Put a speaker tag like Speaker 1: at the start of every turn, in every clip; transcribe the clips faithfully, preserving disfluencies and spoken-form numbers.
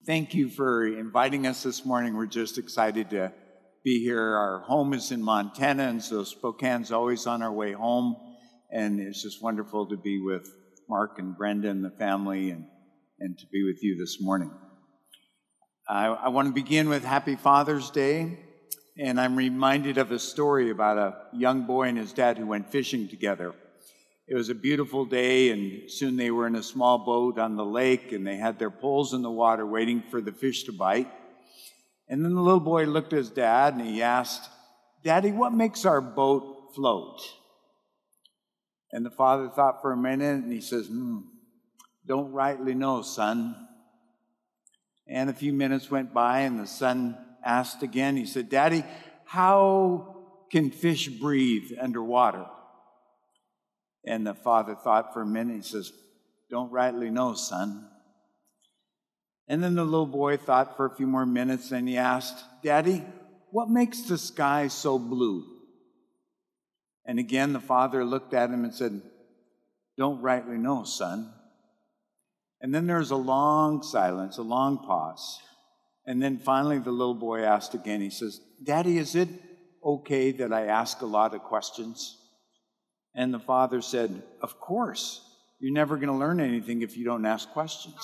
Speaker 1: thank you for inviting us this morning. We're just excited to be here. Our home is in Montana, and so Spokane's always on our way home. And it's just wonderful to be with Mark and Brenda and the family and, and to be with you this morning. I, I want to begin with Happy Father's Day. And I'm reminded of a story about a young boy and his dad who went fishing together. It was a beautiful day, and soon they were in a small boat on the lake, and they had their poles in the water waiting for the fish to bite. And then the little boy looked at his dad, and he asked, "Daddy, what makes our boat float?" And the father thought for a minute, and he says, hmm, "Don't rightly know, son." And a few minutes went by, and the son asked again. He said, "Daddy, how can fish breathe underwater?" And the father thought for a minute. He says, "Don't rightly know, son." And then the little boy thought for a few more minutes, and he asked, "Daddy, what makes the sky so blue?" And again, the father looked at him and said, "Don't rightly know, son." And then there was a long silence, a long pause. And then finally the little boy asked again. He says, "Daddy, is it okay that I ask a lot of questions?" And the father said, "Of course. You're never going to learn anything if you don't ask questions."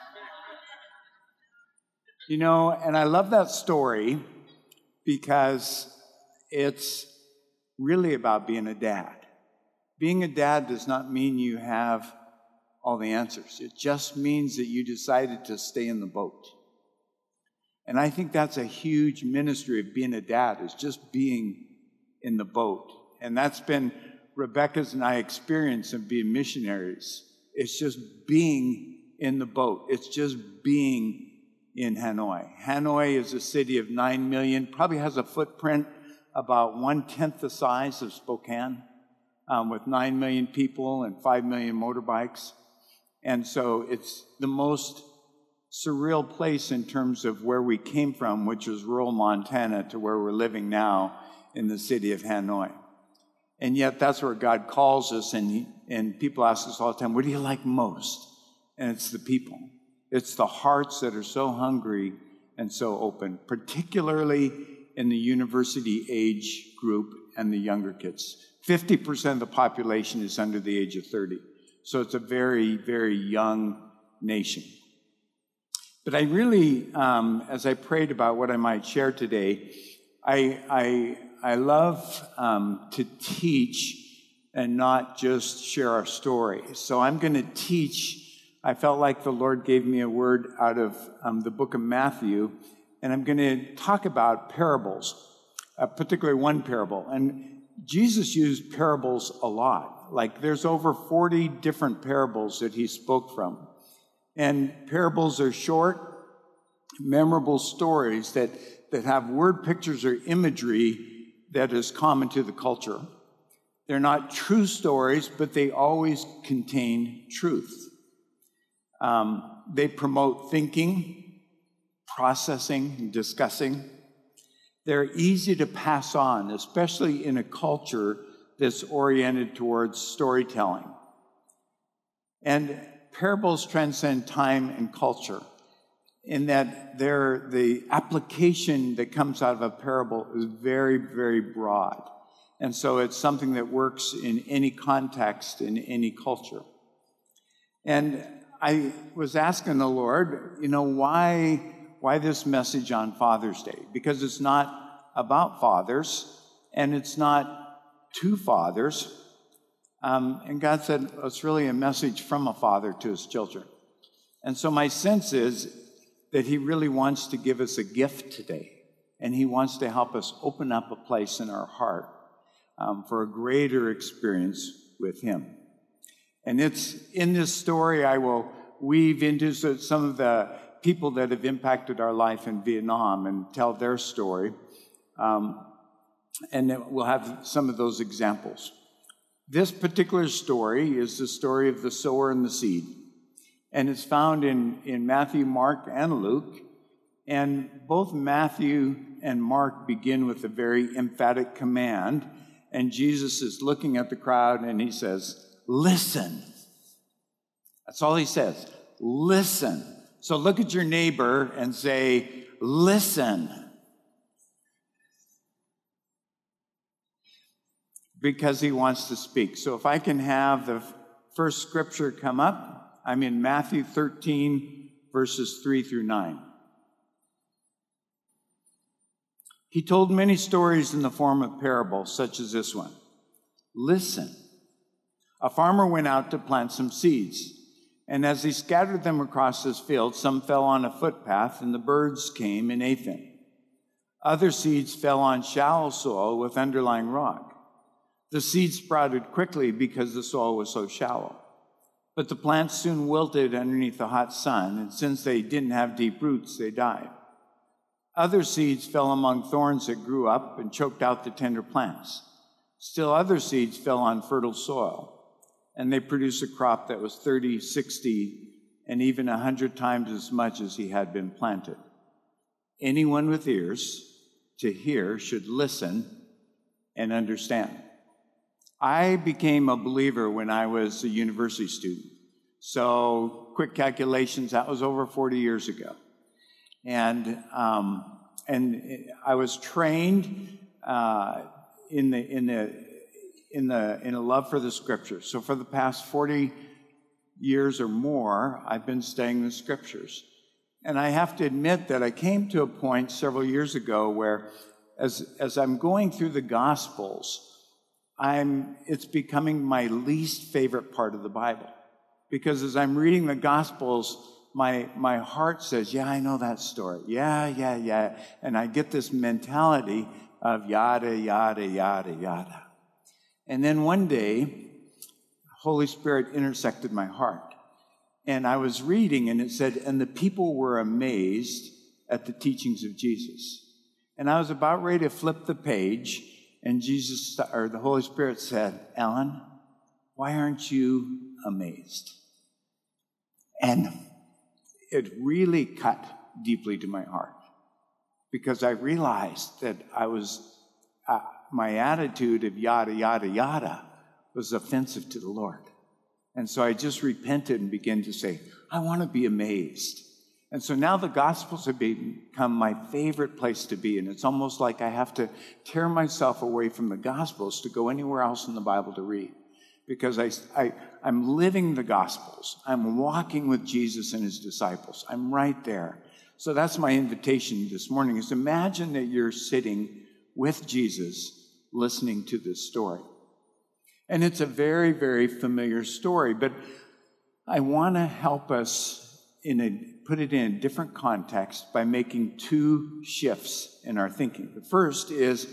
Speaker 1: You know, and I love that story because it's really about being a dad. Being a dad does not mean you have all the answers. It just means that you decided to stay in the boat. And I think that's a huge ministry of being a dad, is just being in the boat. And that's been Rebecca's and I experience of being missionaries. It's just being in the boat. It's just being in Hanoi. Hanoi is a city of nine million, probably has a footprint about one-tenth the size of Spokane, um, with nine million people and five million motorbikes. And so it's the most surreal place in terms of where we came from, which was rural Montana, to where we're living now in the city of Hanoi. And yet that's where God calls us, and he, and people ask us all the time, "What do you like most?" And it's the people. It's the hearts that are so hungry and so open, particularly in the university age group and the younger kids. fifty percent of the population is under the age of thirty. So it's a very, very young nation. But I really, um, as I prayed about what I might share today, I I, I love um, to teach and not just share our story. So I'm going to teach. I felt like the Lord gave me a word out of um, the book of Matthew, and I'm going to talk about parables, uh, particularly one parable. And Jesus used parables a lot. Like there's over forty different parables that he spoke from. And parables are short, memorable stories that, that have word pictures or imagery that is common to the culture. They're not true stories, but they always contain truth. Um, they promote thinking, processing, and discussing. They're easy to pass on, especially in a culture that's oriented towards storytelling. And parables transcend time and culture in that they're, the application that comes out of a parable is very, very broad. And so it's something that works in any context, in any culture. And I was asking the Lord, you know, why, why this message on Father's Day? Because it's not about fathers, and it's not to fathers. Um, and God said, well, it's really a message from a father to his children. And so my sense is that he really wants to give us a gift today. And he wants to help us open up a place in our heart um, for a greater experience with him. And it's in this story I will weave into some of the people that have impacted our life in Vietnam and tell their story. Um, and then we'll have some of those examples. This particular story is the story of the sower and the seed. And it's found in, in Matthew, Mark, and Luke. And both Matthew and Mark begin with a very emphatic command. And Jesus is looking at the crowd and he says, "Listen." That's all he says. Listen. So look at your neighbor and say, listen. Because he wants to speak. So if I can have the first scripture come up, I'm in Matthew thirteen, verses three through nine. He told many stories in the form of parables, such as this one. Listen. A farmer went out to plant some seeds, and as he scattered them across his field, some fell on a footpath, and the birds came and ate them. Other seeds fell on shallow soil with underlying rock. The seeds sprouted quickly because the soil was so shallow. But the plants soon wilted underneath the hot sun, and since they didn't have deep roots, they died. Other seeds fell among thorns that grew up and choked out the tender plants. Still other seeds fell on fertile soil, and they produced a crop that was thirty, sixty, and even a hundred times as much as he had been planted. Anyone with ears to hear should listen and understand. I became a believer when I was a university student. So quick calculations, that was over forty years ago. And um, and I was trained uh, in the in the in the in a love for the Scriptures. So for the past forty years or more, I've been studying the Scriptures. And I have to admit that I came to a point several years ago where, as as I'm going through the Gospels, I'm, it's becoming my least favorite part of the Bible. Because as I'm reading the Gospels, my, my heart says, yeah, I know that story. Yeah, yeah, yeah. And I get this mentality of yada, yada, yada, yada. And then one day, Holy Spirit intersected my heart. And I was reading, and it said, and the people were amazed at the teachings of Jesus. And I was about ready to flip the page, and Jesus, or the Holy Spirit said, Alan, why aren't you amazed? And it really cut deeply to my heart, because I realized that I was, uh, my attitude of yada, yada, yada was offensive to the Lord. And so I just repented and began to say, I want to be amazed. And so now the Gospels have become my favorite place to be. And it's almost like I have to tear myself away from the Gospels to go anywhere else in the Bible to read. Because I, I, I'm living the Gospels. I'm walking with Jesus and his disciples. I'm right there. So that's my invitation this morning, is imagine that you're sitting with Jesus listening to this story. And it's a very, very familiar story, but I want to help us in a put it in a different context by making two shifts in our thinking. The first is,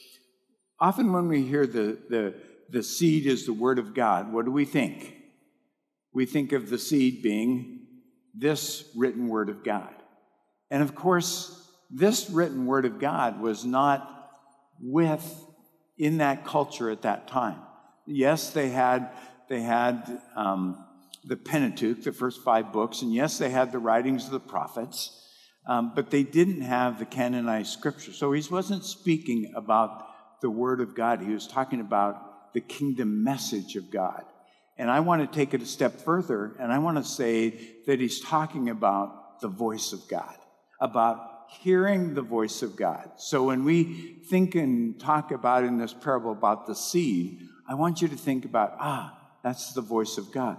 Speaker 1: often when we hear the, the, the seed is the Word of God, what do we think? We think of the seed being this written Word of God. And of course, this written Word of God was not with in that culture at that time. Yes, they had they had um, the Pentateuch, the first five books, and yes, they had the writings of the prophets, um, but they didn't have the canonized Scripture. So he wasn't speaking about the Word of God. He was talking about the kingdom message of God. And I want to take it a step further, and I want to say that he's talking about the voice of God, about hearing the voice of God. So when we think and talk about in this parable about the seed, I want you to think about, ah, that's the voice of God.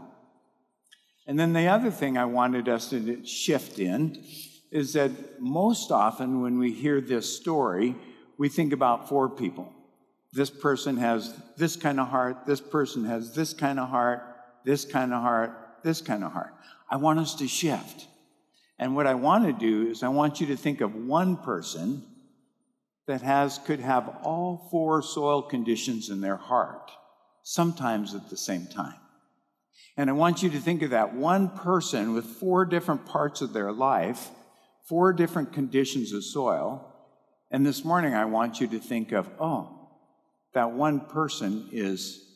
Speaker 1: And then the other thing I wanted us to shift in is that most often when we hear this story, we think about four people. This person has this kind of heart, this person has this kind of heart, this kind of heart, this kind of heart. I want us to shift. And what I want to do is I want you to think of one person that has could have all four soil conditions in their heart, sometimes at the same time. And I want you to think of that one person with four different parts of their life, four different conditions of soil. And this morning I want you to think of, oh, that one person is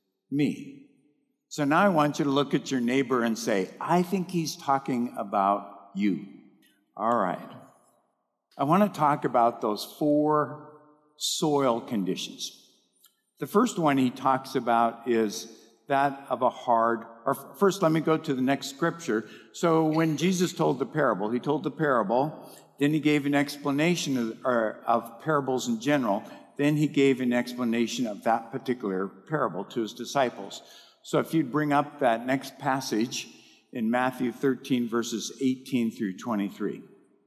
Speaker 1: me. So now I want you to look at your neighbor and say, I think he's talking about you. All right. I want to talk about those four soil conditions. The first one he talks about is that of a hard, or first let me go to the next scripture. So when Jesus told the parable, he told the parable, then he gave an explanation of, or, of parables in general, then he gave an explanation of that particular parable to his disciples. So if you'd bring up that next passage in Matthew thirteen, verses eighteen through twenty-three.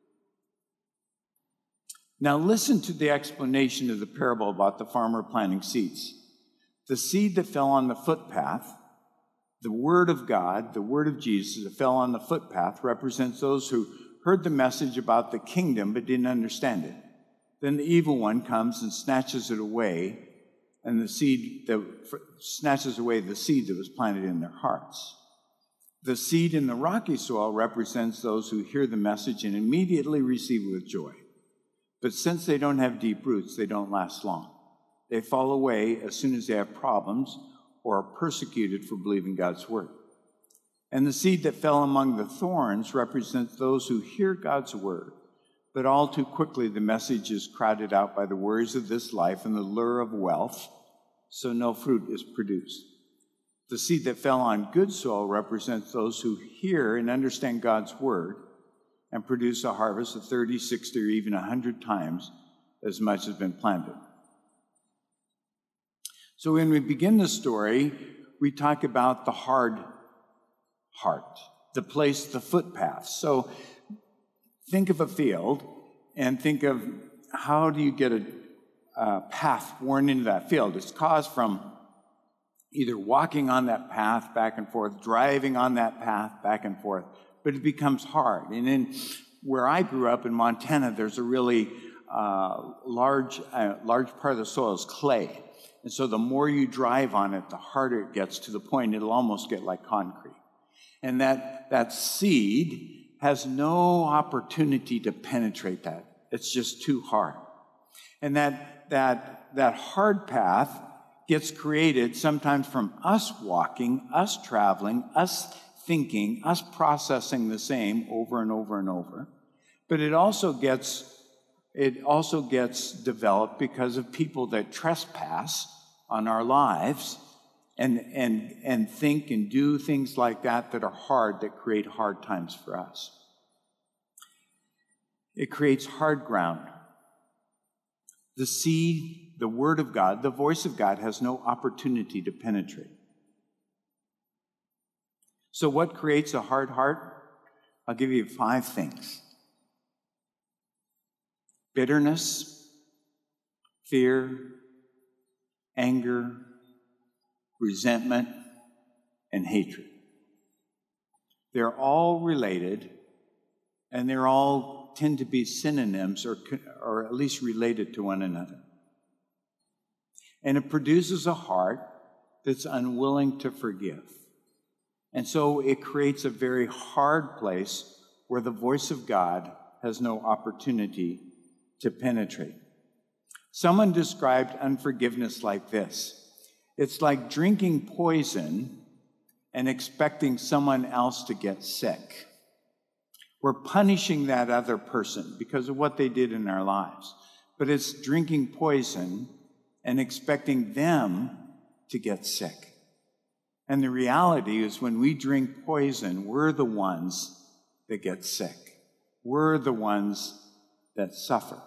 Speaker 1: Now listen to the explanation of the parable about the farmer planting seeds. The seed that fell on the footpath, the word of God, the word of Jesus that fell on the footpath, represents those who heard the message about the kingdom but didn't understand it. Then the evil one comes and snatches it away, and the seed that snatches away the seed that was planted in their hearts. The seed in the rocky soil represents those who hear the message and immediately receive it with joy. But since they don't have deep roots, they don't last long. They fall away as soon as they have problems or are persecuted for believing God's word. And the seed that fell among the thorns represents those who hear God's word, but all too quickly the message is crowded out by the worries of this life and the lure of wealth, so no fruit is produced. The seed that fell on good soil represents those who hear and understand God's word and produce a harvest of thirty, sixty, or even one hundred times as much has been planted. So when we begin the story, we talk about the hard heart, the place, the footpath. So think of a field and think of how do you get a, a path worn into that field. It's caused from either walking on that path back and forth, driving on that path back and forth, but it becomes hard. And in where I grew up in Montana, there's a really uh, large, uh, large part of the soil is clay. And so the more you drive on it, the harder it gets, to the point it'll almost get like concrete. And that, that seed has no opportunity to penetrate that. It's just too hard. And that, that, that hard path gets created sometimes from us walking, us traveling, us thinking, us processing the same over and over and over. But it also gets, it also gets developed because of people that trespass on our lives and, and, and think and do things like that that are hard, that create hard times for us. It creates hard ground. The seed, the word of God, the voice of God has no opportunity to penetrate. So what creates a hard heart? I'll give you five things. Bitterness, fear, anger, resentment, and hatred. They're all related, and they're all tend to be synonyms or, or at least related to one another. And it produces a heart that's unwilling to forgive. And so it creates a very hard place where the voice of God has no opportunity to penetrate. Someone described unforgiveness like this. It's like drinking poison and expecting someone else to get sick. We're punishing that other person because of what they did in our lives. But it's drinking poison and expecting them to get sick. And the reality is when we drink poison, we're the ones that get sick. We're the ones that suffer.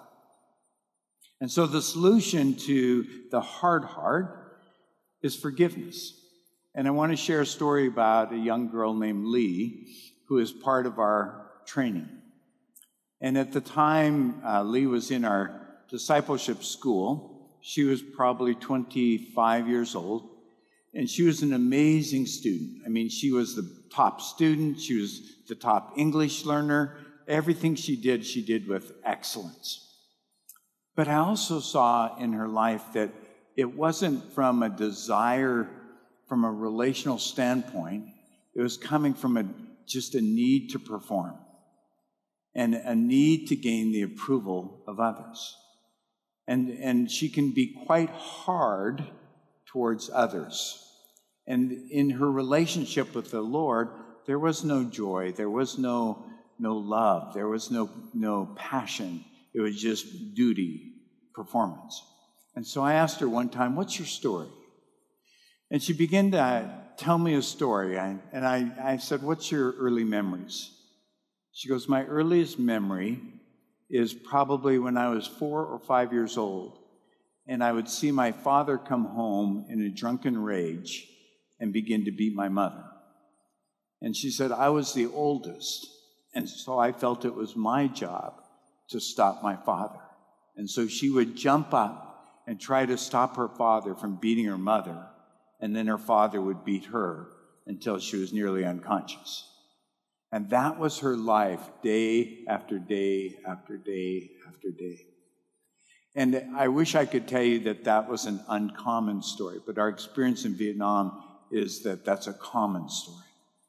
Speaker 1: And so the solution to the hard heart is forgiveness. And I want to share a story about a young girl named Lee, who is part of our training. And at the time uh, Lee was in our discipleship school, she was probably twenty-five years old, and she was an amazing student. I mean, she was the top student, she was the top English learner. Everything she did, she did with excellence. But I also saw in her life that it wasn't from a desire, from a relational standpoint. It was coming from a, just a need to perform and a need to gain the approval of others. And, and she can be quite hard towards others. And in her relationship with the Lord, there was no joy, there was no, no love, there was no, no passion. It was just duty, performance. And so I asked her one time, what's your story? And she began to tell me a story. I, and I, I said, what's your early memories? She goes, my earliest memory is probably when I was four or five years old, and I would see my father come home in a drunken rage and begin to beat my mother. And she said, I was the oldest, and so I felt it was my job to stop my father. And so she would jump up and try to stop her father from beating her mother, and then her father would beat her until she was nearly unconscious. And that was her life, day after day after day after day. And I wish I could tell you that that was an uncommon story, but our experience in Vietnam is that that's a common story.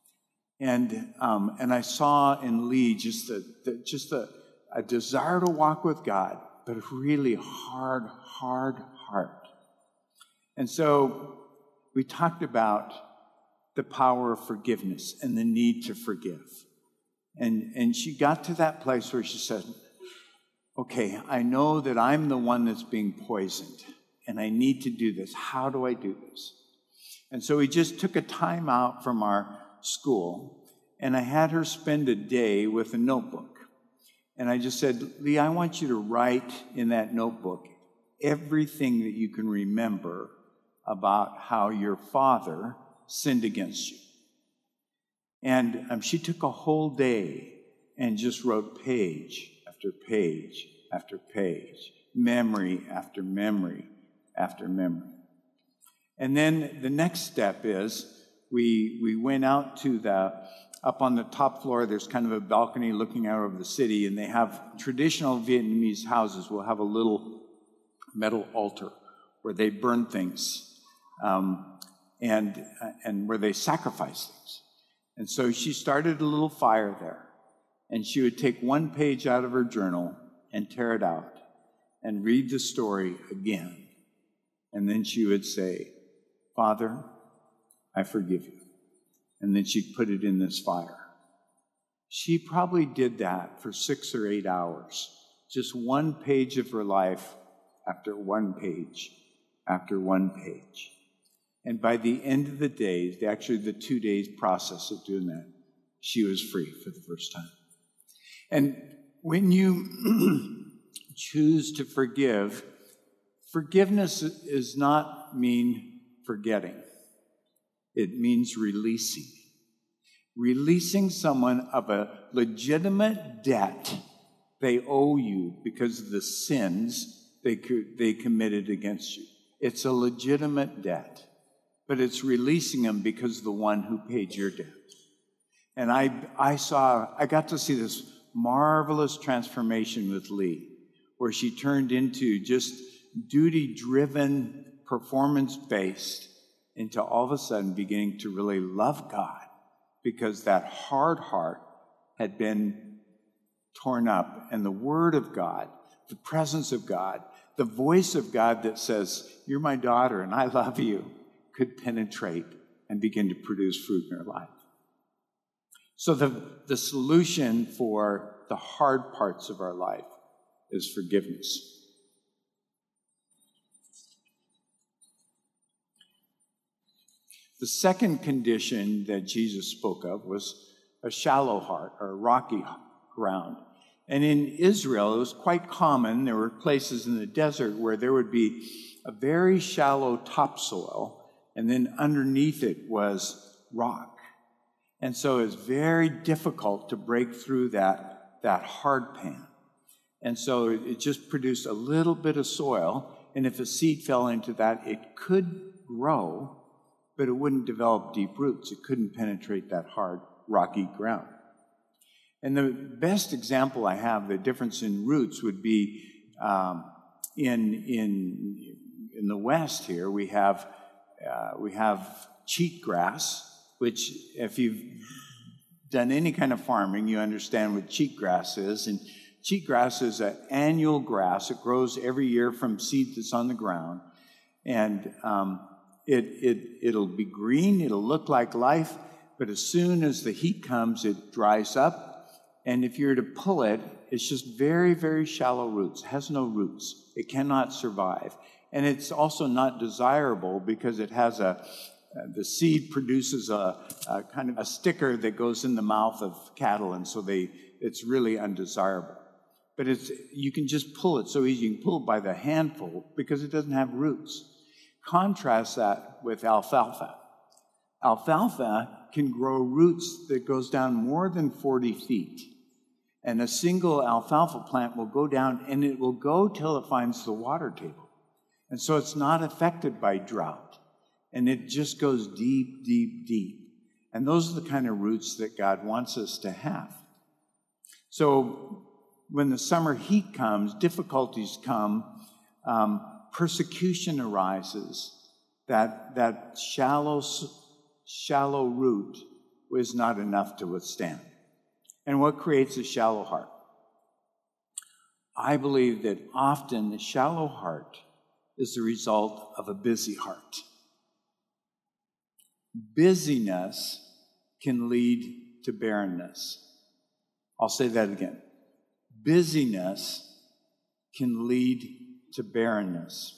Speaker 1: And um, and I saw in Lee just a, the, just a, a desire to walk with God, but a really hard, hard heart. And so we talked about the power of forgiveness and the need to forgive. And, and she got to that place where she said, okay, I know that I'm the one that's being poisoned, and I need to do this. How do I do this? And so we just took a time out from our school, and I had her spend a day with a notebook. And I just said, Lee, I want you to write in that notebook everything that you can remember about how your father sinned against you. And um, she took a whole day and just wrote page after page after page, memory after memory after memory. And then the next step is we we went out to the, up on the top floor, there's kind of a balcony looking out over the city, and they have traditional Vietnamese houses will have a little metal altar where they burn things um, and, uh, and where they sacrifice things. And so she started a little fire there, and she would take one page out of her journal and tear it out and read the story again. And then she would say, Father, I forgive you. And then she'd put it in this fire. She probably did that for six or eight hours, just one page of her life after one page after one page. And by the end of the day, actually the two days process of doing that, she was free for the first time. And when you choose to forgive, forgiveness does not mean forgetting. It means releasing. Releasing someone of a legitimate debt they owe you because of the sins they, they committed against you. It's a legitimate debt. But it's releasing them because of the one who paid your debt. And I, I saw, I got to see this marvelous transformation with Lee, where she turned into just duty-driven, performance-based, into all of a sudden beginning to really love God, because that hard heart had been torn up, and the Word of God, the presence of God, the voice of God that says, you're my daughter and I love you, could penetrate and begin to produce fruit in her life. So the, the solution for the hard parts of our life is forgiveness. The second condition that Jesus spoke of was a shallow heart or rocky ground. And in Israel, it was quite common. There were places in the desert where there would be a very shallow topsoil, and then underneath it was rock. And so it's very difficult to break through that, that hard pan. And so it just produced a little bit of soil, and if a seed fell into that, it could grow, but it wouldn't develop deep roots. It couldn't penetrate that hard, rocky ground. And the best example I have, the difference in roots, would be um, in, in, in the West here, we have Uh, we have cheatgrass, which if you've done any kind of farming, you understand what cheatgrass is. And cheatgrass is an annual grass. It grows every year from seed that's on the ground. And um, it, it, it'll be green, it'll look like life, but as soon as the heat comes, it dries up. And if you're to pull it, it's just very, very shallow roots. It has no roots. It cannot survive. And it's also not desirable because it has a, the seed produces a, a kind of a sticker that goes in the mouth of cattle, and so they, it's really undesirable. But it's, you can just pull it so easy. You can pull it by the handful because it doesn't have roots. Contrast that with alfalfa. Alfalfa can grow roots that goes down more than forty feet. And a single alfalfa plant will go down, and it will go till it finds the water table. And so it's not affected by drought. And it just goes deep, deep, deep. And those are the kind of roots that God wants us to have. So when the summer heat comes, difficulties come, um, persecution arises, that, that shallow, shallow root was not enough to withstand. And what creates a shallow heart? I believe that often the shallow heart is the result of a busy heart. Busyness can lead to barrenness. I'll say that again. Busyness can lead to barrenness.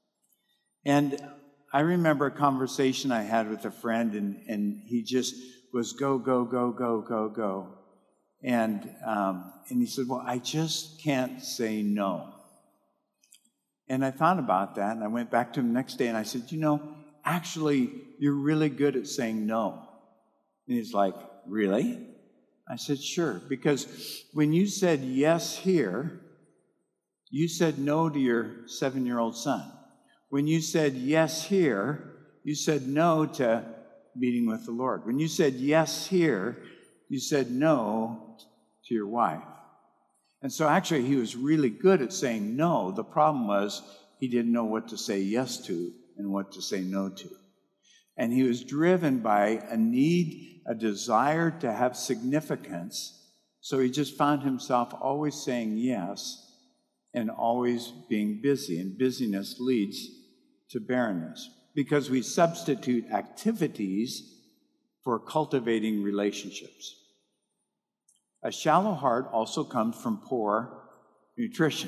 Speaker 1: And I remember a conversation I had with a friend, and, and he just was go, go, go, go, go, go. And, um, and he said, well, I just can't say no. And I thought about that, and I went back to him the next day, and I said, you know, actually, you're really good at saying no. And he's like, really? I said, sure, because when you said yes here, you said no to your seven-year-old son. When you said yes here, you said no to meeting with the Lord. When you said yes here, you said no to your wife. And so actually, he was really good at saying no. The problem was he didn't know what to say yes to and what to say no to. And he was driven by a need, a desire to have significance. So he just found himself always saying yes and always being busy. And busyness leads to barrenness because we substitute activities for cultivating relationships. A shallow heart also comes from poor nutrition.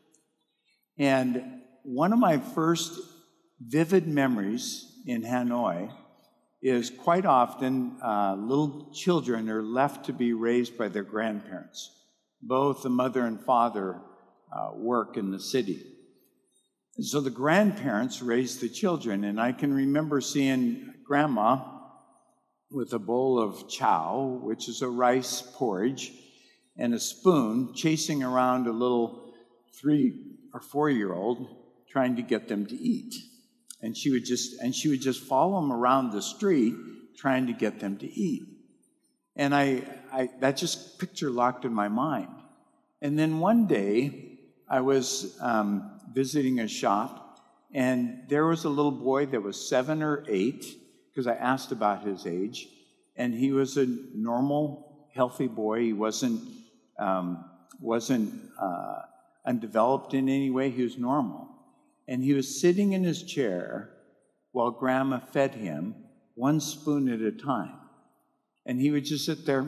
Speaker 1: And one of my first vivid memories in Hanoi is quite often uh, little children are left to be raised by their grandparents. Both the mother and father uh, work in the city. And so the grandparents raise the children, and I can remember seeing grandma with a bowl of chow, which is a rice porridge, and a spoon chasing around a little three or four-year-old trying to get them to eat. And she would just and she would just follow them around the street trying to get them to eat. And I, I that just picture locked in my mind. And then one day I was um, visiting a shop, and there was a little boy that was seven or eight, because I asked about his age, and he was a normal, healthy boy. He wasn't um, wasn't uh, undeveloped in any way. He was normal. And he was sitting in his chair while Grandma fed him one spoon at a time. And he would just sit there.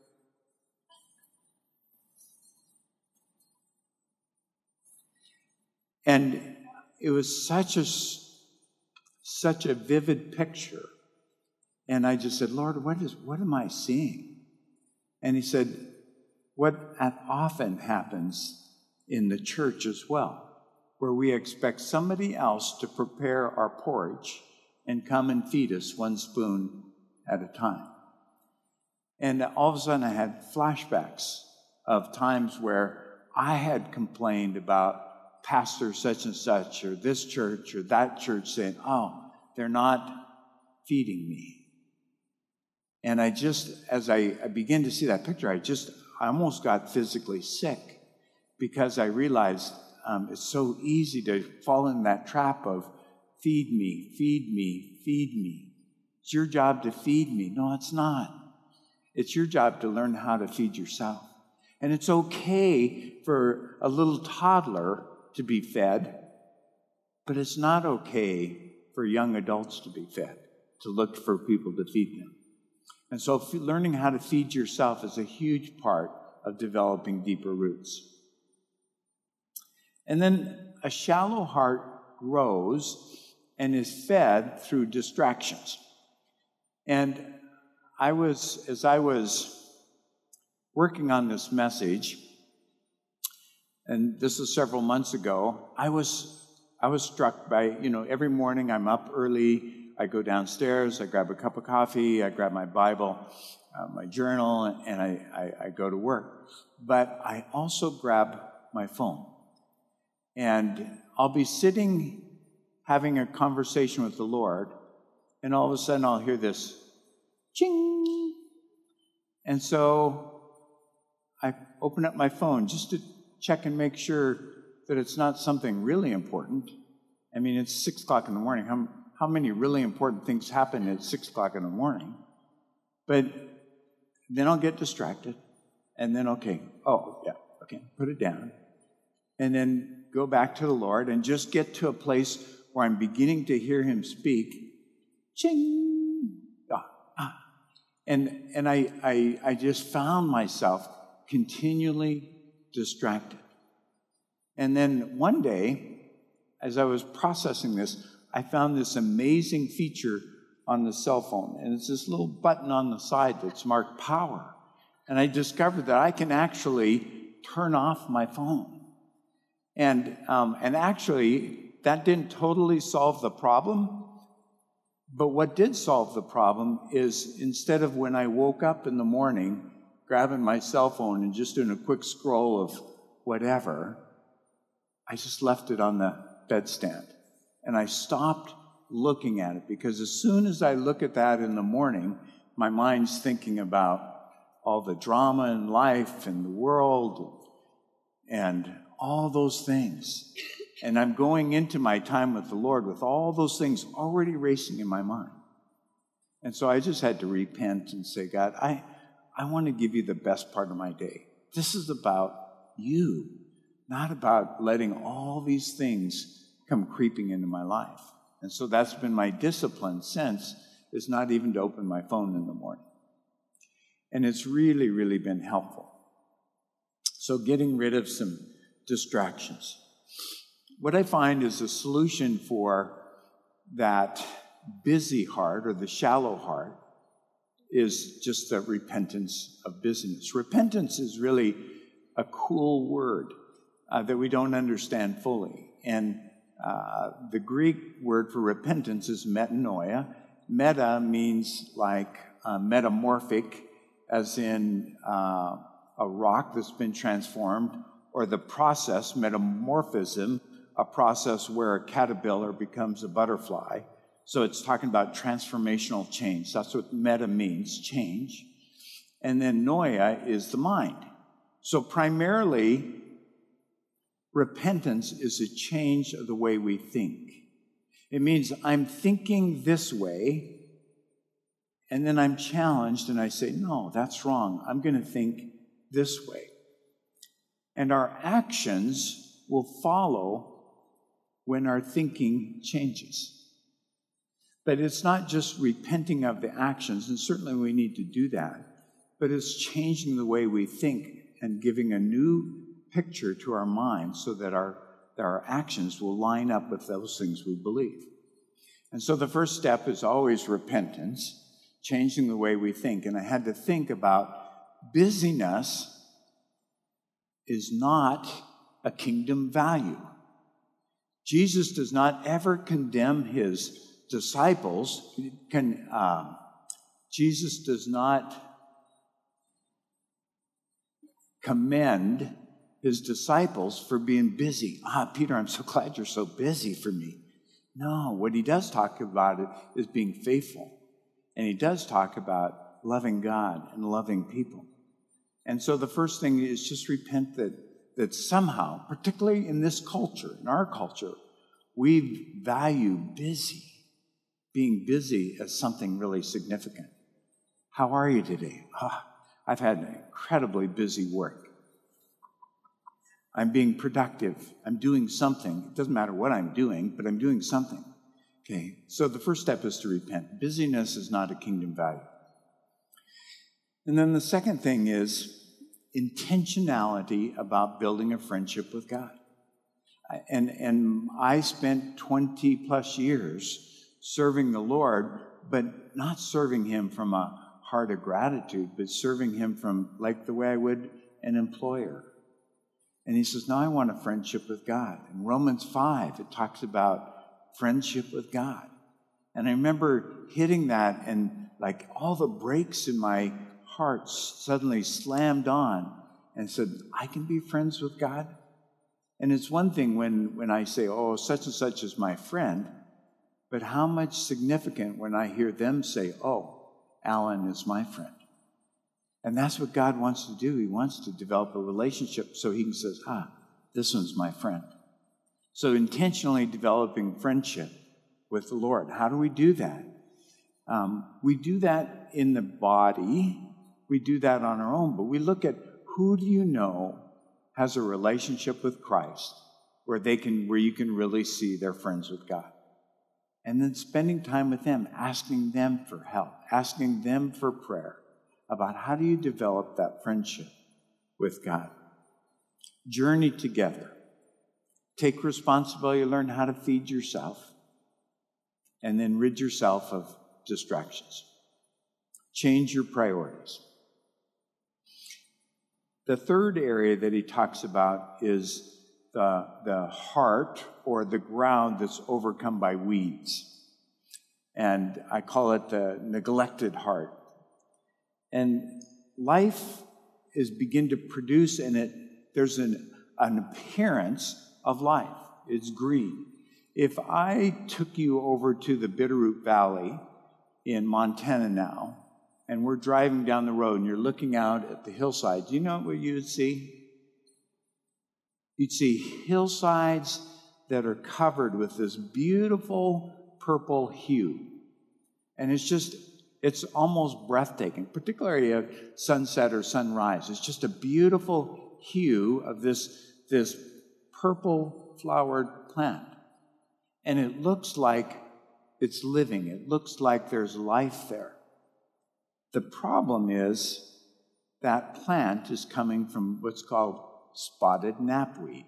Speaker 1: And it was such a, such a vivid picture. And I just said, Lord, what is, what am I seeing? And he said, what often happens in the church as well, where we expect somebody else to prepare our porridge and come and feed us one spoon at a time. And all of a sudden I had flashbacks of times where I had complained about pastor such and such, or this church or that church, saying, oh, they're not feeding me. And I just, as I, I began to see that picture, I just, I almost got physically sick because I realized Um, it's so easy to fall in that trap of feed me, feed me, feed me. It's your job to feed me. No, it's not. It's your job to learn how to feed yourself. And it's okay for a little toddler to be fed, but it's not okay for young adults to be fed, to look for people to feed them. And so learning how to feed yourself is a huge part of developing deeper roots. And then a shallow heart grows and is fed through distractions. And I was, as I was working on this message, and this is several months ago, I was I was struck by, you know, every morning I'm up early, I go downstairs, I grab a cup of coffee, I grab my Bible, uh, my journal, and I, I, I go to work. But I also grab my phone. And I'll be sitting having a conversation with the Lord, and all of a sudden I'll hear this ching. And so I open up my phone just to check and make sure that it's not something really important. I mean, it's six o'clock in the morning. How, how many really important things happen at six o'clock in the morning? But then I'll get distracted. And then, okay, oh, yeah, okay, put it down. And then go back to the Lord and just get to a place where I'm beginning to hear him speak. Ching! Ah, ah. And, and I, I, I just found myself continually distracted. And then one day, as I was processing this, I found this amazing feature on the cell phone. And it's this little button on the side that's marked power. And I discovered that I can actually turn off my phone. And, um, and actually, that didn't totally solve the problem. But what did solve the problem is instead of when I woke up in the morning, grabbing my cell phone and just doing a quick scroll of whatever, I just left it on the bedstand. And I stopped looking at it because as soon as I look at that in the morning, my mind's thinking about all the drama in life and the world and all those things. And I'm going into my time with the Lord with all those things already racing in my mind. And so I just had to repent and say, God, I, I want to give you the best part of my day. This is about you, not about letting all these things come creeping into my life. And so that's been my discipline since, is not even to open my phone in the morning. And it's really, really been helpful. So getting rid of some distractions. What I find is a solution for that busy heart or the shallow heart is just the repentance of busyness. Repentance is really a cool word uh, that we don't understand fully. And uh, the Greek word for repentance is metanoia. Meta means like uh, metamorphic, as in uh, a rock that's been transformed, or the process, metamorphism, a process where a caterpillar becomes a butterfly. So it's talking about transformational change. That's what meta means, change. And then noia is the mind. So primarily, repentance is a change of the way we think. It means I'm thinking this way, and then I'm challenged and I say, no, that's wrong. I'm going to think this way. And our actions will follow when our thinking changes. But it's not just repenting of the actions, and certainly we need to do that, but it's changing the way we think and giving a new picture to our mind so that our, that our actions will line up with those things we believe. And so the first step is always repentance, changing the way we think. And I had to think about busyness is not a kingdom value. Jesus does not ever condemn his disciples. Can, uh, Jesus does not commend his disciples for being busy. Ah, Peter, I'm so glad you're so busy for me. No, what he does talk about it is being faithful. And he does talk about loving God and loving people. And so the first thing is just repent that, that somehow, particularly in this culture, in our culture, we value busy, being busy as something really significant. How are you today? Oh, I've had an incredibly busy work. I'm being productive. I'm doing something. It doesn't matter what I'm doing, but I'm doing something. Okay, so the first step is to repent. Busyness is not a kingdom value. And then the second thing is intentionality about building a friendship with God. And, and I spent twenty plus years serving the Lord, but not serving him from a heart of gratitude, but serving him from like the way I would an employer. And he says, now I want a friendship with God. In Romans five, it talks about friendship with God. And I remember hitting that, and like all the brakes in my heart suddenly slammed on and said, I can be friends with God. And it's one thing when, when I say, oh, such and such is my friend, but how much significant when I hear them say, oh, Alan is my friend. And that's what God wants to do. He wants to develop a relationship so he can say, ah, this one's my friend. So intentionally developing friendship with the Lord. How do we do that? Um, we do that in the body. We do that on our own, but we look at who do you know has a relationship with Christ where they can, where you can really see they're friends with God. And then spending time with them, asking them for help, asking them for prayer about how do you develop that friendship with God. Journey together. Take responsibility, learn how to feed yourself, and then rid yourself of distractions. Change your priorities. The third area that he talks about is the, the heart or the ground that's overcome by weeds. And I call it the neglected heart. And life is begin to produce in it, there's an, an appearance of life. It's green. If I took you over to the Bitterroot Valley in Montana now, and we're driving down the road and you're looking out at the hillside, do you know what you would see? You'd see hillsides that are covered with this beautiful purple hue. And it's just, it's almost breathtaking, particularly at sunset or sunrise. It's just a beautiful hue of this, this purple flowered plant. And it looks like it's living. It looks like there's life there. The problem is that plant is coming from what's called spotted knapweed.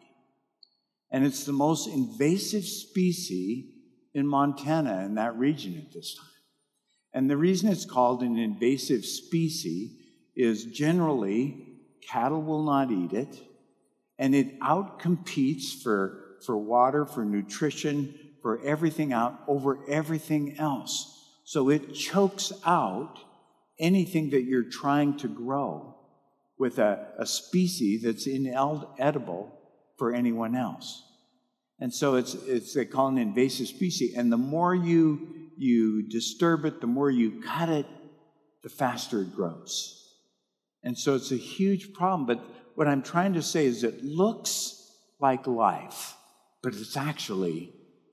Speaker 1: And it's the most invasive species in Montana, in that region at this time. And the reason it's called an invasive species is generally cattle will not eat it, and it outcompetes for, for water, for nutrition, for everything out over everything else. So it chokes out anything that you're trying to grow with a, a species that's inedible for anyone else. And so it's, it's they call it an invasive species. And the more you, you disturb it, the more you cut it, the faster it grows. And so it's a huge problem. But what I'm trying to say is it looks like life, but it's actually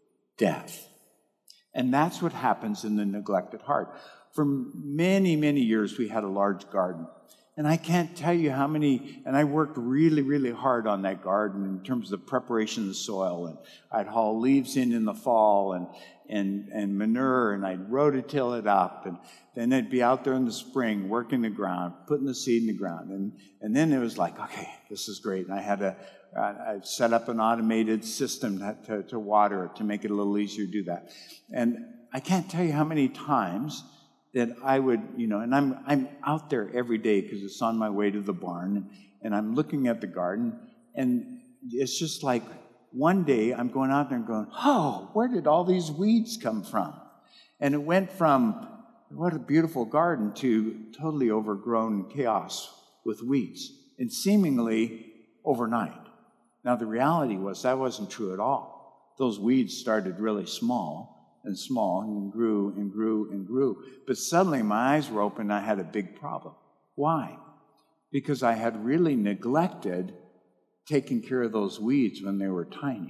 Speaker 1: death. And that's what happens in the neglected heart. For many, many years, we had a large garden. And I can't tell you how many, and I worked really, really hard on that garden in terms of the preparation of the soil. And I'd haul leaves in in the fall and, and, and manure, and I'd rototill it up. And then I'd be out there in the spring working the ground, putting the seed in the ground. And, and then it was like, okay, this is great. And I had a, I set up an automated system to, to, to water it, to make it a little easier to do that. And I can't tell you how many times that I would, you know, and I'm I'm out there every day because it's on my way to the barn, and, and I'm looking at the garden, and it's just like one day I'm going out there and going, oh, where did all these weeds come from? And it went from, what a beautiful garden, to totally overgrown chaos with weeds, and seemingly overnight. Now, the reality was that wasn't true at all. Those weeds started really small, and small, and grew and grew and grew. But suddenly my eyes were open and I had a big problem. Why? Because I had really neglected taking care of those weeds when they were tiny.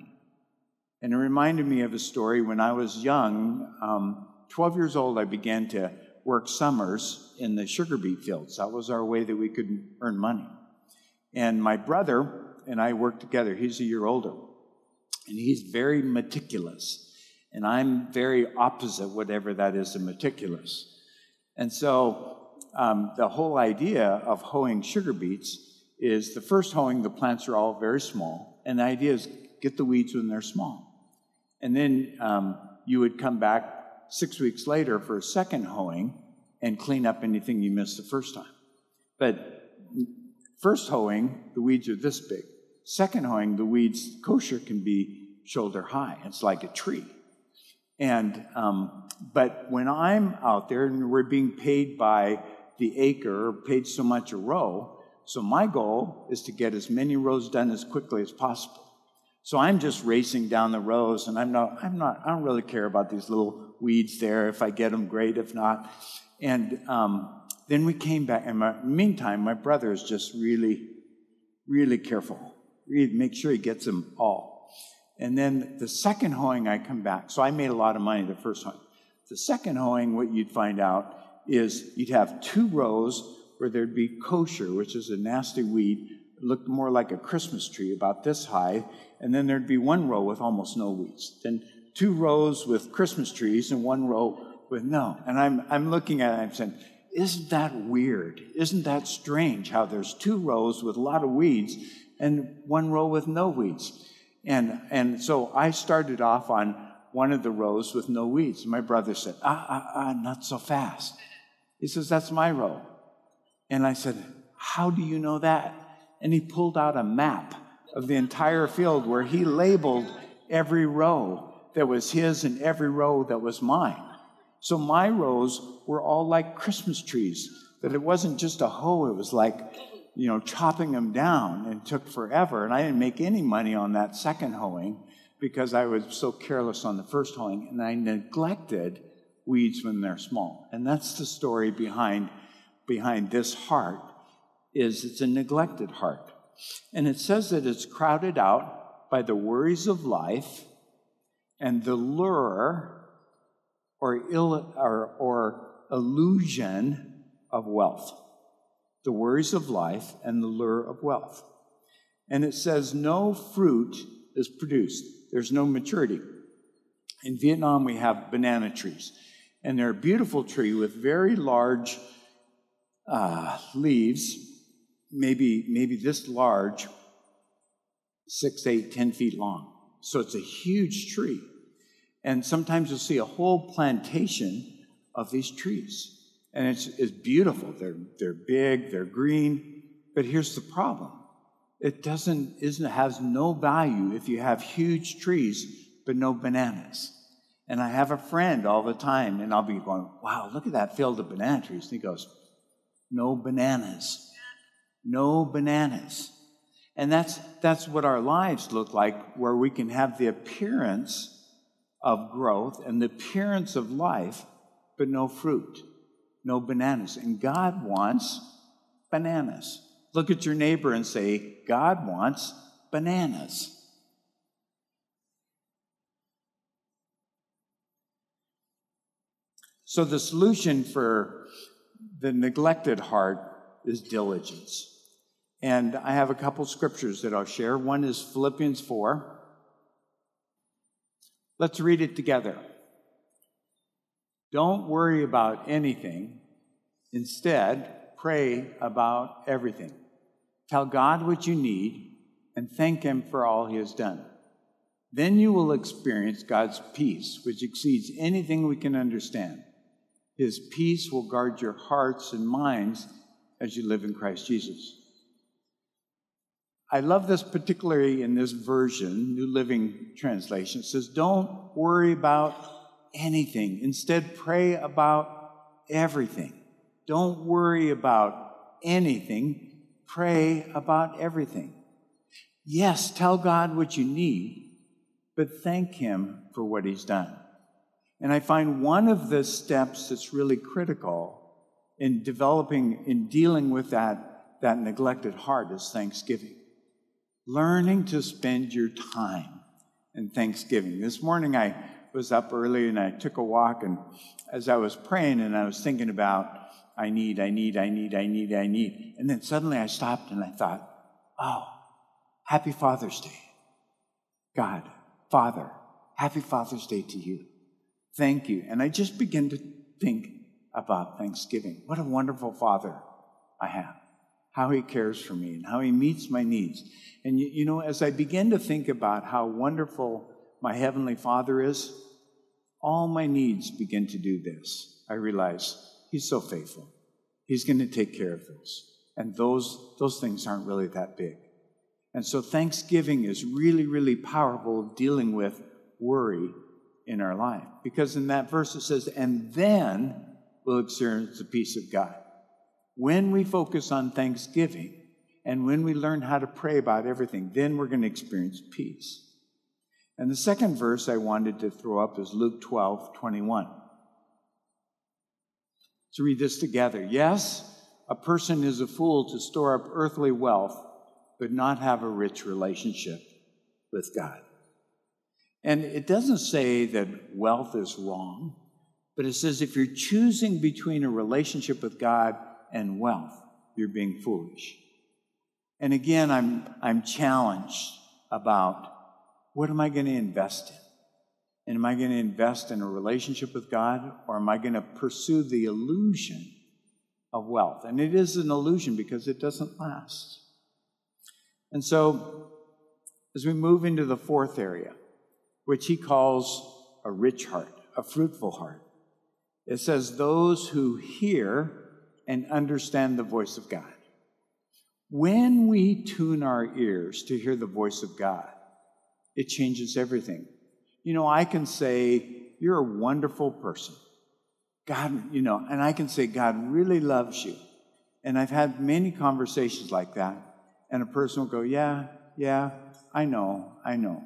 Speaker 1: And it reminded me of a story when I was young. Um, twelve years old, I began to work summers in the sugar beet fields. That was our way that we could earn money. And my brother and I worked together. He's a year older. And he's very meticulous. And I'm very opposite, whatever that is, of meticulous. And so um, the whole idea of hoeing sugar beets is the first hoeing, the plants are all very small. And the idea is get the weeds when they're small. And then um, you would come back six weeks later for a second hoeing and clean up anything you missed the first time. But first hoeing, the weeds are this big. Second hoeing, the weeds, kosher, can be shoulder high. It's like a tree. And um, but when I'm out there and we're being paid by the acre, or paid so much a row, so my goal is to get as many rows done as quickly as possible. So I'm just racing down the rows, and I'm not, I'm not, I don't really care about these little weeds there. If I get them, great. If not, and um, then we came back. And in the meantime, my brother is just really, really careful. Really make sure he gets them all. And then the second hoeing, I come back. So I made a lot of money the first hoeing. The second hoeing, what you'd find out is you'd have two rows where there'd be kosher, which is a nasty weed. It looked more like a Christmas tree, about this high. And then there'd be one row with almost no weeds. Then two rows with Christmas trees and one row with no. And I'm I'm looking at it and I'm saying, isn't that weird? Isn't that strange how there's two rows with a lot of weeds and one row with no weeds? And and so I started off on one of the rows with no weeds. And my brother said, ah, ah, ah, not so fast. He says, that's my row. And I said, how do you know that? And he pulled out a map of the entire field where he labeled every row that was his and every row that was mine. So my rows were all like Christmas trees, that it wasn't just a hoe, it was like, you know, chopping them down, and took forever. And I didn't make any money on that second hoeing because I was so careless on the first hoeing, and I neglected weeds when they're small. And that's the story behind, behind this heart, is it's a neglected heart. And it says that it's crowded out by the worries of life and the lure or, ill, or, or illusion of wealth. The worries of life and the lure of wealth. And it says no fruit is produced. There's no maturity. In Vietnam, we have banana trees. And they're a beautiful tree with very large uh, leaves, maybe, maybe this large, six, eight, ten feet long. So it's a huge tree. And sometimes you'll see a whole plantation of these trees. And it's, it's beautiful. They're, they're big, they're green. But here's the problem. It doesn't, isn't, has no value if you have huge trees, but no bananas. And I have a friend all the time, and I'll be going, wow, look at that field of banana trees. And he goes, no bananas. No bananas. And that's, that's what our lives look like, where we can have the appearance of growth and the appearance of life, but no fruit, no bananas. And God wants bananas. Look at your neighbor and say, God wants bananas. So the solution for the neglected heart is diligence. And I have a couple scriptures that I'll share. One is Philippians four. Let's read it together. Don't worry about anything. Instead, pray about everything. Tell God what you need and thank Him for all He has done. Then you will experience God's peace, which exceeds anything we can understand. His peace will guard your hearts and minds as you live in Christ Jesus. I love this particularly in this version, New Living Translation. It says, don't worry about anything. Instead, pray about everything. Don't worry about anything. Pray about everything. Yes, tell God what you need, but thank Him for what He's done. And I find one of the steps that's really critical in developing, in dealing with that, that neglected heart is thanksgiving. Learning to spend your time in thanksgiving. This morning I was up early and I took a walk, and as I was praying and I was thinking about, I need, I need, I need, I need, I need. And then suddenly I stopped and I thought, oh, happy Father's Day. God, Father, happy Father's Day to you. Thank you. And I just began to think about Thanksgiving. What a wonderful Father I have. how he cares for me and how he meets my needs. And you, you know, as I begin to think about how wonderful my Heavenly Father is, all my needs begin to do this. I realize he's so faithful. He's going to take care of those. And those, those things aren't really that big. And so Thanksgiving is really, really powerful dealing with worry in our life. Because in that verse it says, and then we'll experience the peace of God. When we focus on Thanksgiving and when we learn how to pray about everything, then we're going to experience peace. And the second verse I wanted to throw up is Luke twelve twenty-one. Let's read this together. Yes, a person is a fool to store up earthly wealth, but not have a rich relationship with God. And it doesn't say that wealth is wrong, but it says if you're choosing between a relationship with God and wealth, you're being foolish. And again, I'm, I'm challenged about what am I going to invest in? And am I going to invest in a relationship with God, or am I going to pursue the illusion of wealth? And it is an illusion because it doesn't last. And so, as we move into the fourth area, which he calls a rich heart, a fruitful heart, it says those who hear and understand the voice of God. When we tune our ears to hear the voice of God, it changes everything. You know, I can say, you're a wonderful person. God, you know, and I can say, God really loves you. And I've had many conversations like that. And a person will go, yeah, yeah, I know, I know.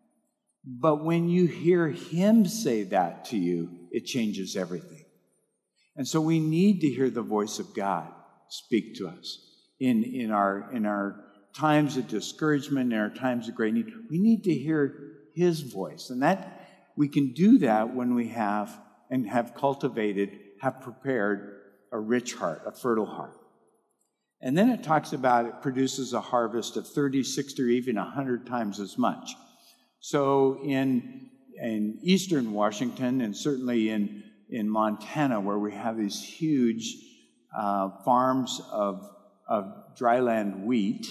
Speaker 1: But when you hear him say that to you, it changes everything. And so we need to hear the voice of God speak to us in, in, our, in our times of discouragement, in our times of great need. We need to hear his voice. And that we can do that when we have and have cultivated, have prepared a rich heart, a fertile heart. And then it talks about it produces a harvest of thirty, sixty, or even one hundred times as much. So in, in eastern Washington, and certainly in, in Montana, where we have these huge uh, farms of, of dryland wheat,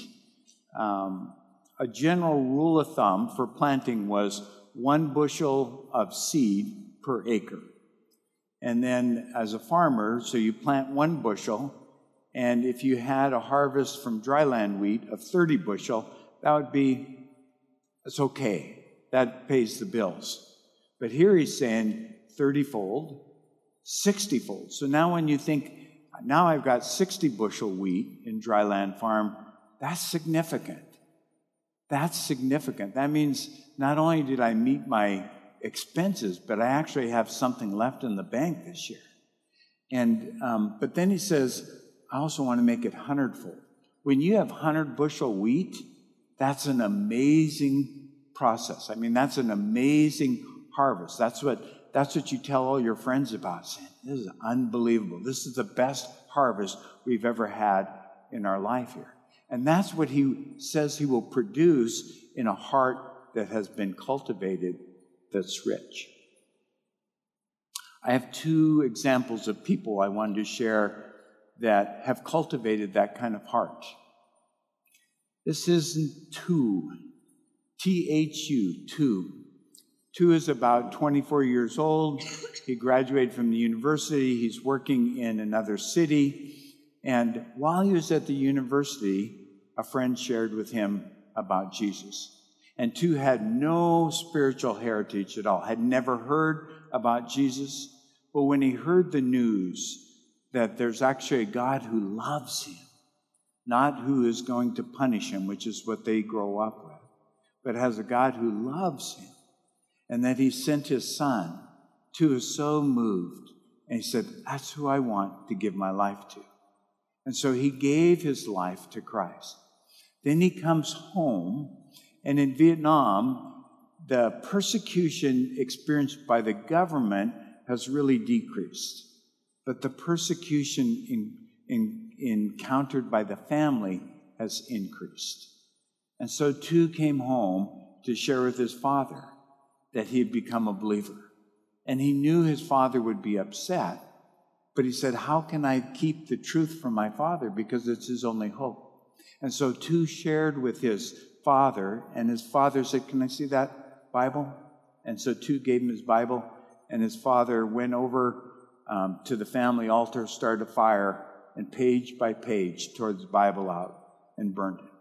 Speaker 1: um, a general rule of thumb for planting was one bushel of seed per acre. And then as a farmer, so you plant one bushel, and if you had a harvest from dryland wheat of thirty bushel, that would be, it's okay. That pays the bills. But here he's saying thirty-fold, sixty-fold. So now when you think, now I've got sixty bushel wheat in dryland farm, that's significant. That's significant. That means not only did I meet my expenses, but I actually have something left in the bank this year. And um, but then he says, I also want to make it hundredfold. When you have hundred bushel wheat, that's an amazing process. I mean, that's an amazing harvest. That's what that's what you tell all your friends about, saying, this is unbelievable. This is the best harvest we've ever had in our life here. And that's what he says he will produce in a heart that has been cultivated that's rich. I have two examples of people I wanted to share that have cultivated that kind of heart. This is two, T H U, two. Two is about twenty-four years old. He graduated from the university. He's working in another city. And while he was at the university, a friend shared with him about Jesus. And two had no spiritual heritage at all, had never heard about Jesus. But when he heard the news that there's actually a God who loves him, not who is going to punish him, which is what they grow up with, but has a God who loves him, and that he sent his son, two was so moved. And he said, that's who I want to give my life to. And so he gave his life to Christ. Then he comes home, and in Vietnam, the persecution experienced by the government has really decreased. But the persecution in, in, encountered by the family has increased. And so too came home to share with his father that he had become a believer. And he knew his father would be upset, But he said, how can I keep the truth from my father? Because it's his only hope. And so Tu shared with his father, and his father said, can I see that Bible? And so Tu gave him his Bible, and his father went over um, to the family altar, started a fire, and page by page tore the Bible out and burned it.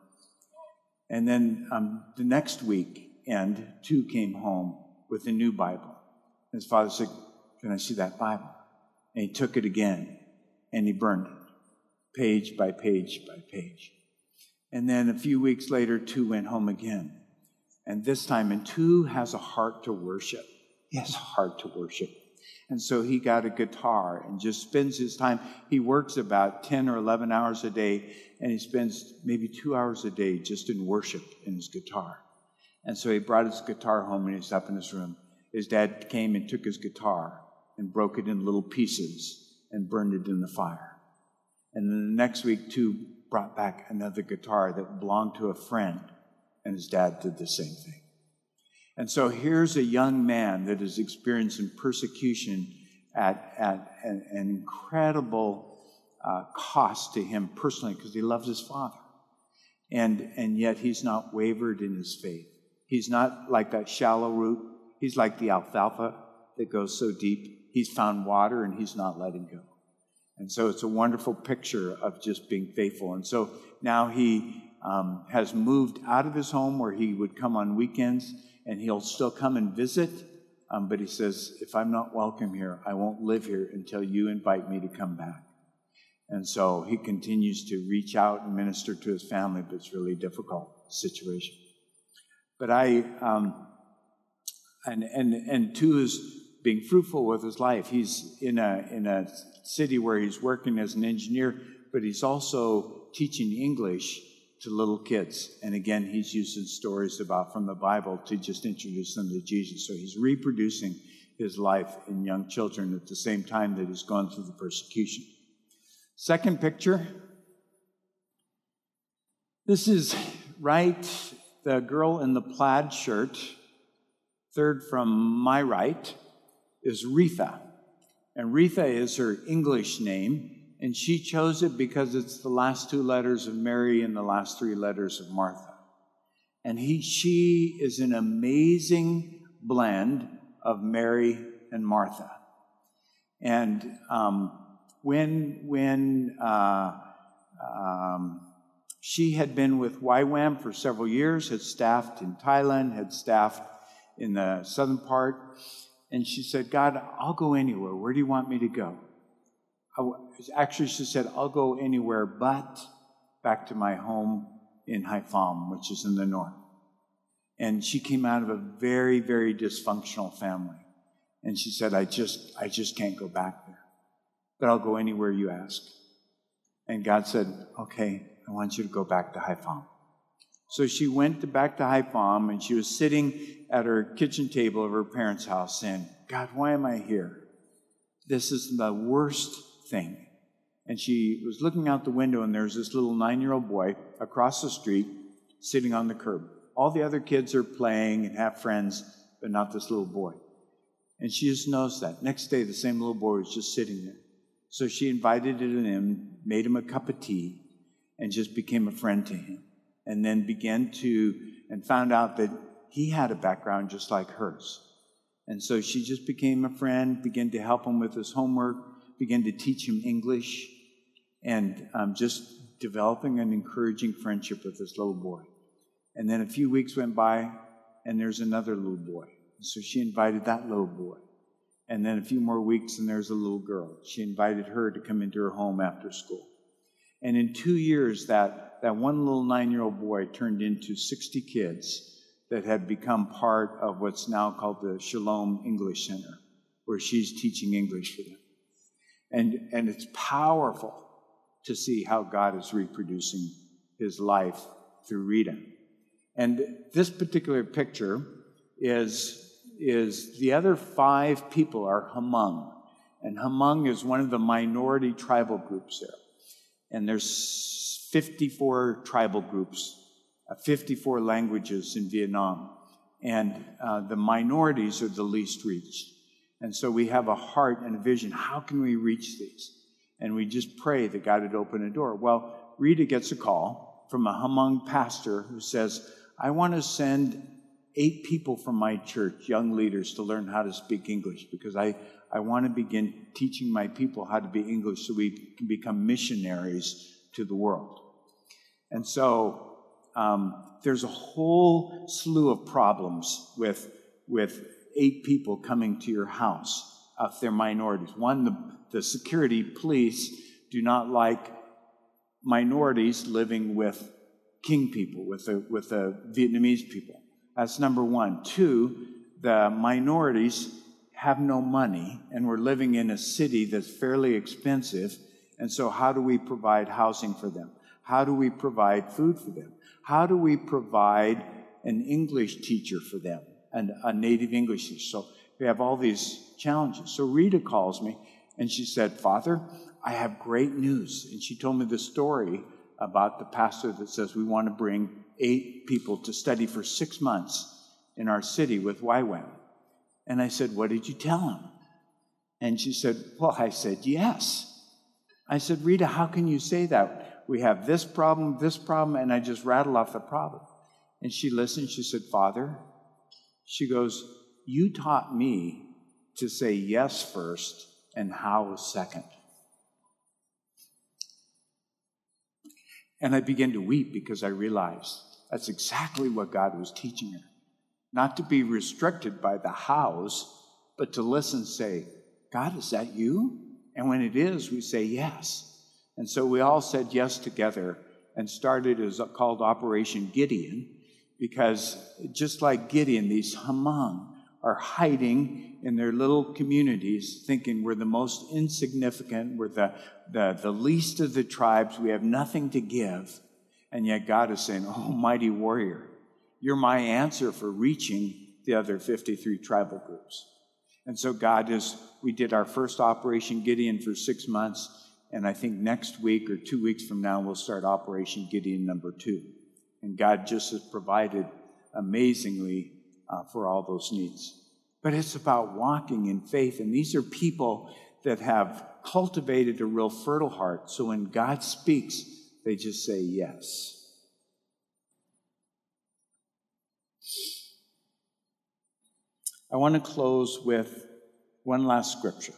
Speaker 1: And then um, the next week, and Tu came home with a new Bible. His father said, can I see that Bible? And he took it again, and he burned it, page by page by page. And then a few weeks later, Tu went home again. And this time, and Tu has a heart to worship. He has a heart to worship. And so he got a guitar and just spends his time. He works about ten or eleven hours a day, and he spends maybe two hours a day just in worship in his guitar. And so he brought his guitar home, and he's up in his room. His dad came and took his guitar and broke it in little pieces and burned it in the fire. And then the next week, Tu brought back another guitar that belonged to a friend, and his dad did the same thing. And so here's a young man that is experiencing persecution at, at an, an incredible uh, cost to him personally, because he loves his father. And, and yet he's not wavered in his faith. He's not like that shallow root. He's like the alfalfa that goes so deep. He's found water, and he's not letting go. And so it's a wonderful picture of just being faithful. And so now he um, has moved out of his home where he would come on weekends, and he'll still come and visit. Um, but he says, if I'm not welcome here, I won't live here until you invite me to come back. And so he continues to reach out and minister to his family, but it's really a difficult situation. But I, um, and, and, and Tu is being fruitful with his life. He's in a, in a city where he's working as an engineer, but he's also teaching English to little kids. And again, he's using stories about from the Bible to just introduce them to Jesus. So he's reproducing his life in young children at the same time that he's gone through the persecution. Second picture. This is right, the girl in the plaid shirt. Third from my right is Retha. And Retha is her English name. And she chose it because it's the last two letters of Mary and the last three letters of Martha. And he, she is an amazing blend of Mary and Martha. And um, when when uh, um, she had been with Y WAM for several years, had staffed in Thailand, had staffed in the southern part, and she said, God, I'll go anywhere. Where do you want me to go? Actually, she said, I'll go anywhere but back to my home in Haiphong, which is in the north. And she came out of a very, very dysfunctional family. And she said, I just, I just can't go back there. But I'll go anywhere you ask. And God said, okay, I want you to go back to Haiphong. So she went to back to Haiphong, and she was sitting at her kitchen table of her parents' house saying, God, why am I here? This is the worst thing. And she was looking out the window, and there's this little nine-year-old boy across the street sitting on the curb. All the other kids are playing and have friends, but not this little boy. And she just noticed that. Next day, the same little boy was just sitting there. So she invited him in, made him a cup of tea, and just became a friend to him. And then began to, and found out that he had a background just like hers. And so she just became a friend, began to help him with his homework, began to teach him English, and um, just developing an encouraging friendship with this little boy. And then a few weeks went by, and there's another little boy. So she invited that little boy. And then a few more weeks, and there's a little girl. She invited her to come into her home after school. And in two years, that, that one little nine-year-old boy turned into sixty kids that had become part of what's now called the Shalom English Center, where she's teaching English for them. And, and it's powerful to see how God is reproducing his life through Rita. And this particular picture is, is the other five people are Hmong. And Hmong is one of the minority tribal groups there. And there's fifty-four tribal groups, uh, fifty-four languages in Vietnam. And uh, the minorities are the least reached. And so we have a heart and a vision. How can we reach these? And we just pray that God would open a door. Well, Rita gets a call from a Hmong pastor who says, I want to send eight people from my church, young leaders, to learn how to speak English because I, I want to begin teaching my people how to be English so we can become missionaries to the world. And so um, there's a whole slew of problems with, with eight people coming to your house. If they're minorities. One, the, the security police do not like minorities living with King people, with the, with the Vietnamese people. That's number one. Two, the minorities have no money, and we're living in a city that's fairly expensive, and so how do we provide housing for them? How do we provide food for them? How do we provide an English teacher for them, and a native English teacher? So we have all these challenges. So Rita calls me, and she said, Father, I have great news. And she told me the story about the pastor that says we want to bring eight people to study for six months in our city with Y WAM. And I said, what did you tell him? And she said, well, I said, yes. I said, Rita, how can you say that? We have this problem, this problem, and I just rattled off the problem. And she listened. She said, Father, she goes, you taught me to say yes first and how second. And I began to weep because I realized that's exactly what God was teaching her. Not to be restricted by the hows, but to listen and say, God, is that you? And when it is, we say yes. And so we all said yes together and started as called Operation Gideon, because just like Gideon, these Hmong are hiding in their little communities, thinking we're the most insignificant, we're the, the, the least of the tribes, we have nothing to give. And yet God is saying, oh, mighty warrior, you're my answer for reaching the other fifty-three tribal groups. And so God is, we did our first Operation Gideon for six months, and I think next week or two weeks from now, we'll start Operation Gideon number two. And God just has provided amazingly uh, for all those needs. But it's about walking in faith. And these are people that have cultivated a real fertile heart. So when God speaks, they just say yes. I want to close with one last scripture.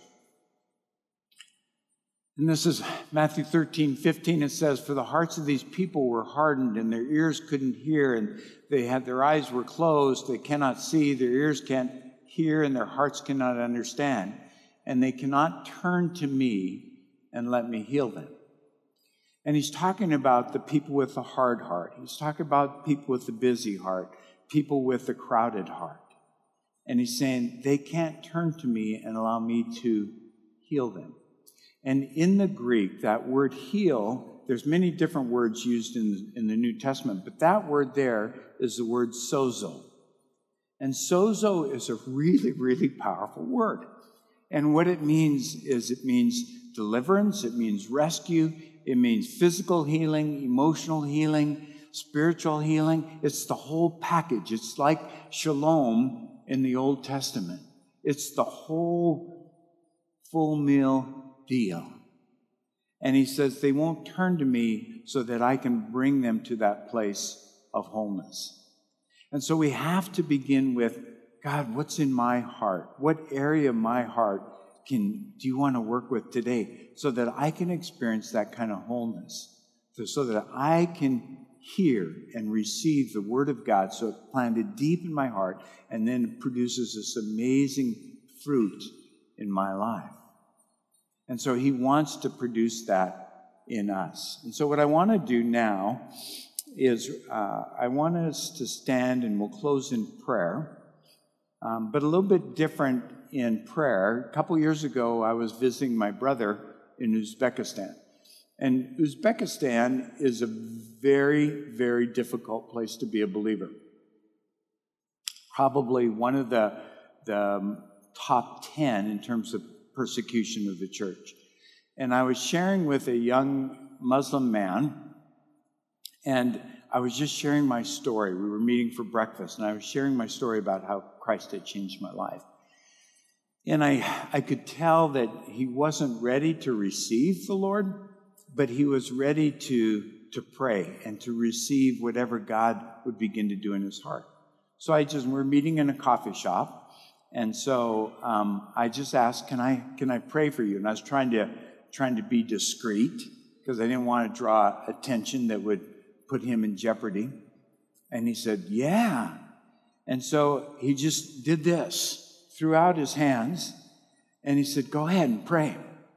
Speaker 1: And this is Matthew thirteen fifteen. It says, for the hearts of these people were hardened, and their ears couldn't hear, and they had their eyes were closed. They cannot see, their ears can't hear, and their hearts cannot understand. And they cannot turn to me and let me heal them. And he's talking about the people with the hard heart. He's talking about people with the busy heart, people with the crowded heart. And he's saying they can't turn to me and allow me to heal them. And in the Greek, that word heal, there's many different words used in, in the New Testament, but that word there is the word sozo. And sozo is a really, really powerful word. And what it means is it means deliverance, it means rescue, it means physical healing, emotional healing, spiritual healing. It's the whole package. It's like shalom in the Old Testament. It's the whole full meal deal. And he says they won't turn to me so that I can bring them to that place of wholeness. And so we have to begin with, God, what's in my heart? What area of my heart can do you want to work with today so that I can experience that kind of wholeness, so, so that I can hear and receive the Word of God, so it planted deep in my heart and then produces this amazing fruit in my life. And so he wants to produce that in us. And so what I want to do now is uh, I want us to stand, and we'll close in prayer, um, but a little bit different in prayer. A couple years ago, I was visiting my brother in Uzbekistan. And Uzbekistan is a very, very difficult place to be a believer. Probably one of the, the top ten in terms of persecution of the church. And I was sharing with a young Muslim man, and I was just sharing my story. We were meeting for breakfast, and I was sharing my story about how Christ had changed my life. And I, I could tell that he wasn't ready to receive the Lord, but he was ready to, to pray and to receive whatever God would begin to do in his heart. So I just, we're meeting in a coffee shop. And so um, I just asked, can I, can I pray for you? And I was trying to, trying to be discreet because I didn't want to draw attention that would put him in jeopardy. And he said, yeah. And so he just did this, threw out his hands, and he said, go ahead and pray.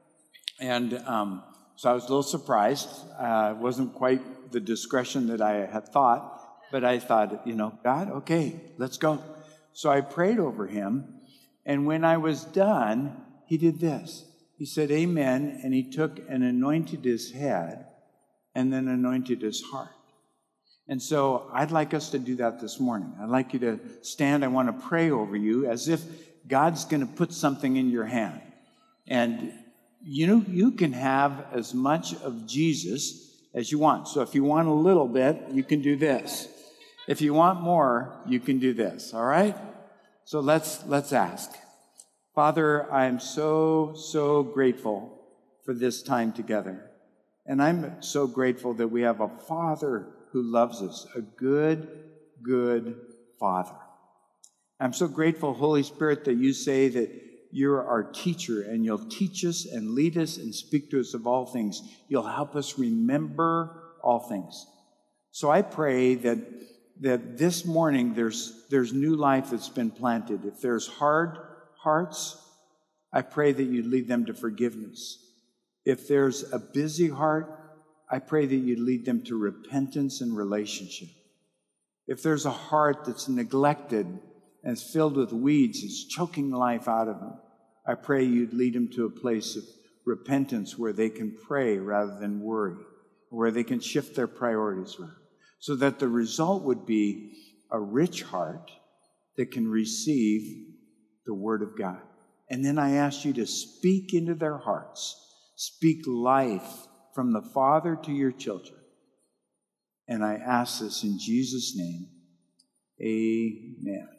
Speaker 1: And um, so I was a little surprised. Uh, it wasn't quite the discretion that I had thought, but I thought, you know, God, okay, let's go. So I prayed over him, and when I was done, he did this. He said, amen, and he took and anointed his head and then anointed his heart. And so I'd like us to do that this morning. I'd like you to stand. I want to pray over you as if God's going to put something in your hand. And you know, you can have as much of Jesus as you want. So if you want a little bit, you can do this. If you want more, you can do this, all right? So let's let's ask. Father, I'm so, so grateful for this time together. And I'm so grateful that we have a Father who loves us, a good, good Father. I'm so grateful, Holy Spirit, that you say that you're our teacher and you'll teach us and lead us and speak to us of all things. You'll help us remember all things. So I pray that that this morning there's there's new life that's been planted. If there's hard hearts, I pray that you lead them to forgiveness. If there's a busy heart, I pray that you lead them to repentance and relationship. If there's a heart that's neglected and is filled with weeds, it's choking life out of them, I pray you'd lead them to a place of repentance where they can pray rather than worry, where they can shift their priorities around, so that the result would be a rich heart that can receive the Word of God. And then I ask you to speak into their hearts, speak life from the Father to your children. And I ask this in Jesus' name. Amen.